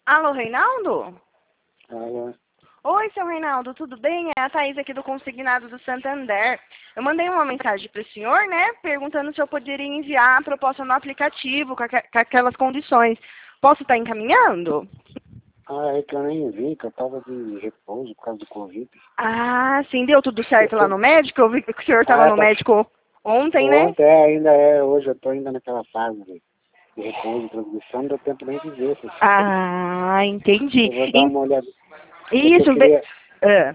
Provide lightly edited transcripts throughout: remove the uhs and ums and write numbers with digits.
Alô, Reinaldo? Alô. Oi, seu Reinaldo, tudo bem? É a Thaís aqui do Consignado do Santander. Eu mandei uma mensagem para o senhor, né, perguntando se eu poderia enviar a proposta no aplicativo com aquelas condições. Posso estar encaminhando? É que eu nem vi, que eu tava de repouso por causa do Covid. Ah, sim, deu tudo certo lá no médico? Eu vi que o senhor estava no Tá. médico ontem, né? Ontem ainda hoje eu tô ainda naquela fase de repouso, transmissão, não deu tempo nem de ver. Ah, entendi. Eu vou dar uma olhada. É que Isso, ah.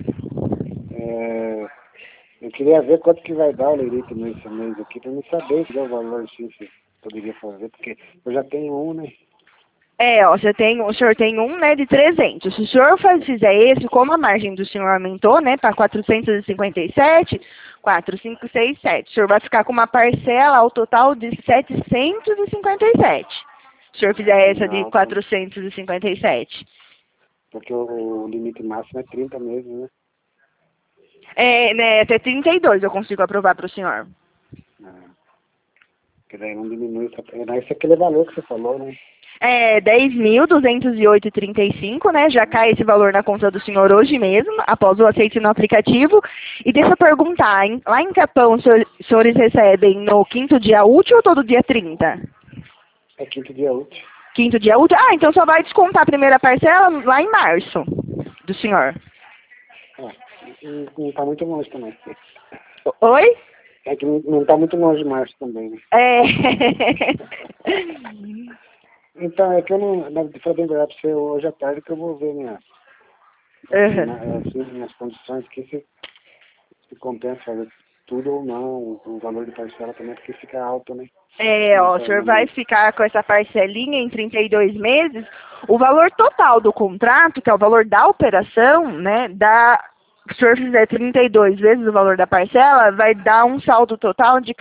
eu queria ver quanto que vai dar o leirito nesse mês aqui, pra me saber que é o valor sim, se poderia fazer, porque eu já tenho um, né? É, ó, o senhor tem um, né, de 300. Se o senhor fizer esse, como a margem do senhor aumentou, né, para 457, 4567, o senhor vai ficar com uma parcela ao total de 757. Se o senhor fizer essa de Não, 457. porque o limite máximo é 30 meses, né? É, né, até 32 eu consigo aprovar para o senhor. Porque daí não diminui, esse é aquele valor que você falou, né? É 10.208,35, né? Já cai esse valor na conta do senhor hoje mesmo, após o aceite no aplicativo. E deixa eu perguntar, hein? Lá em Capão, os senhores recebem no quinto dia útil ou todo dia 30? É quinto dia útil. Quinto dia útil? Ah, então só vai descontar a primeira parcela lá em março, do senhor. Não tá muito longe também. Oi? É que não tá muito longe de março também, né? É. Então, é que eu não, de falar bem verdade pra você, hoje à tarde que eu vou ver minhas condições aqui, se compensa fazer tudo ou não, o valor de parcela também, porque fica alto, né? É, ó, o senhor vai ficar com essa parcelinha em 32 meses. O valor total do contrato, que é o valor da operação, né, se o senhor fizer 32 vezes o valor da parcela, vai dar um saldo total de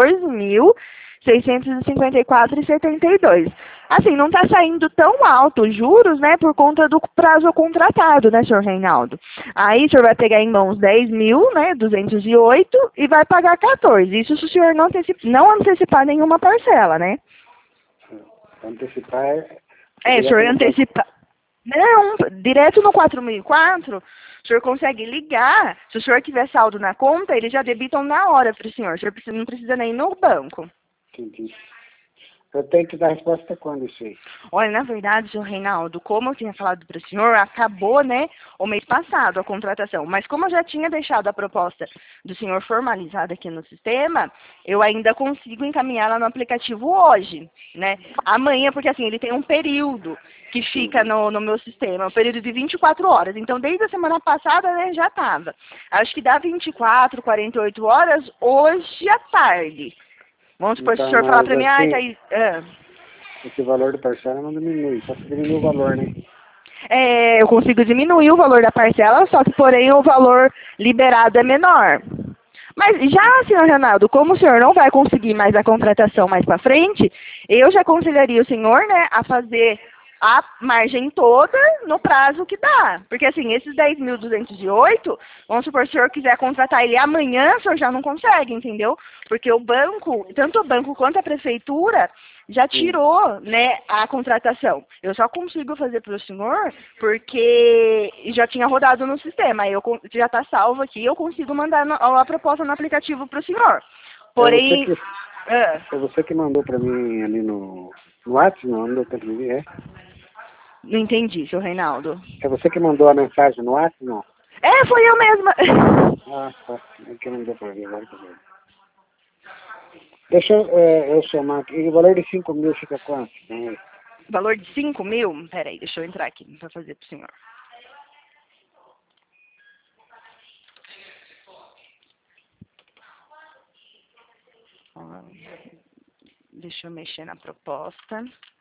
14.654,72. Assim, não está saindo tão alto os juros, né, por conta do prazo contratado, né, senhor Reinaldo? Aí o senhor vai pegar em mãos 10.000, né, 208 e vai pagar 14. Isso se o senhor não antecipar nenhuma parcela, né? Antecipar É, o senhor antecipar. Não, direto no 4004, o senhor consegue ligar. Se o senhor tiver saldo na conta, eles já debitam na hora para o senhor. O senhor não precisa nem ir no banco. Entendi. Eu tenho que dar resposta quando isso aí? Olha, na verdade, senhor Reinaldo, como eu tinha falado para o senhor, acabou, né, o mês passado a contratação. Mas como eu já tinha deixado a proposta do senhor formalizada aqui no sistema, eu ainda consigo encaminhá-la no aplicativo hoje, né? Amanhã, porque assim, ele tem um período que fica no meu sistema, um período de 24 horas. Então, desde a semana passada, né, já estava. Acho que dá 24, 48 horas hoje à tarde. Vamos supor, se o senhor falar para mim, Thaís... Esse valor de parcela não diminui, só se diminui o valor, né? É, eu consigo diminuir o valor da parcela, só que, porém, o valor liberado é menor. Mas já, senhor Renato, como o senhor não vai conseguir mais a contratação mais para frente, eu já aconselharia o senhor, né, a fazer a margem toda no prazo que dá. Porque, assim, esses 10.208, vamos supor, se o senhor quiser contratar ele amanhã, o senhor já não consegue, entendeu? Porque o banco, tanto o banco quanto a prefeitura, já tirou, né, a contratação. Eu só consigo fazer para o senhor porque já tinha rodado no sistema. Aí já está salvo aqui, eu consigo mandar a proposta no aplicativo para o senhor. Porém... É você que mandou para mim ali no WhatsApp, não deu tempo de ver, é? Não entendi, seu Reinaldo. É você que mandou a mensagem no WhatsApp, não? É, foi eu mesma. Tá. É que não deu para ver agora também. Deixa eu somar aqui. E o valor de 5.000 fica quanto? Valor de 5.000? Peraí, deixa eu entrar aqui para fazer para o senhor. Deixa eu mexer na proposta.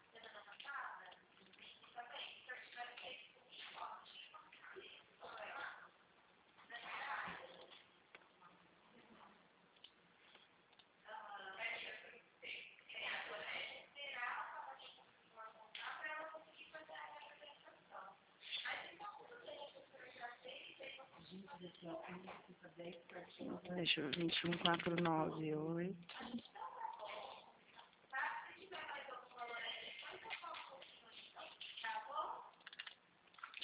Deixa eu 21.498.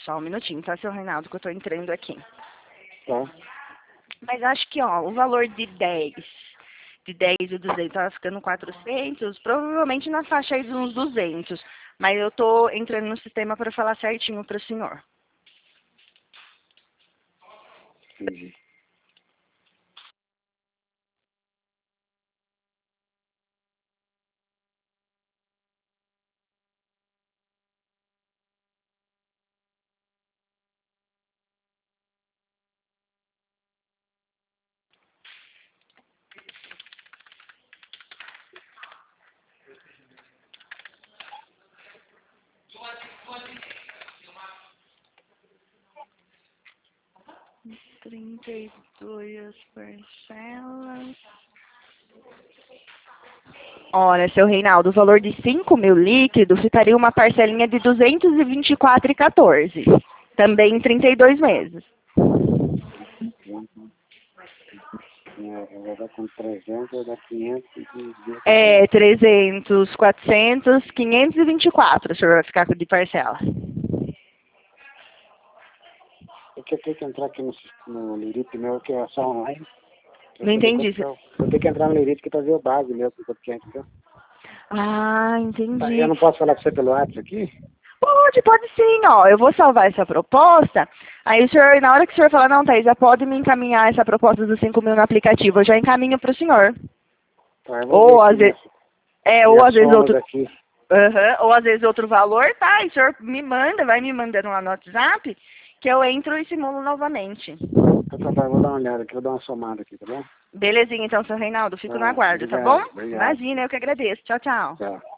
Só um minutinho, tá, seu Reinaldo, que eu tô entrando aqui. Tá. Mas acho que, ó, o valor de 10 e 200 tava ficando 400, provavelmente na faixa aí de uns 200. Mas eu tô entrando no sistema para falar certinho pro senhor. Entendi. Trinta e 32 parcelas. Olha, seu Reinaldo, o valor de 5.000 líquido ficaria uma parcelinha de 224,14. Também em 32 meses. Vai dar com 300, vai dar 500 É, 300, 400, 524 o senhor vai ficar de parcela. Eu tenho que entrar aqui no Lirip meu, que é só online. Não entendi. Eu tenho que entrar no Lirip para ver o base mesmo que eu quero, entendeu? Ah, entendi. Eu não posso falar para você pelo WhatsApp aqui? Pode sim, ó. Eu vou salvar essa proposta. Aí o senhor, na hora que o senhor falar, não, Thaís, já pode me encaminhar essa proposta dos 5.000 no aplicativo. Eu já encaminho para o senhor. Tá, eu vou ver Ou aqui às vezes, ou às vezes outro. aqui. Ou às vezes outro valor, tá? E o senhor me manda, vai me mandando lá no WhatsApp, que eu entro e simulo novamente. Tá, vou dar uma olhada aqui, vou dar uma somada aqui, tá bom? Belezinha, então, seu Reinaldo. Fico no Tá, aguardo, tá obrigado, bom? obrigado. Imagina, eu que agradeço. Tchau, tchau. Tchau.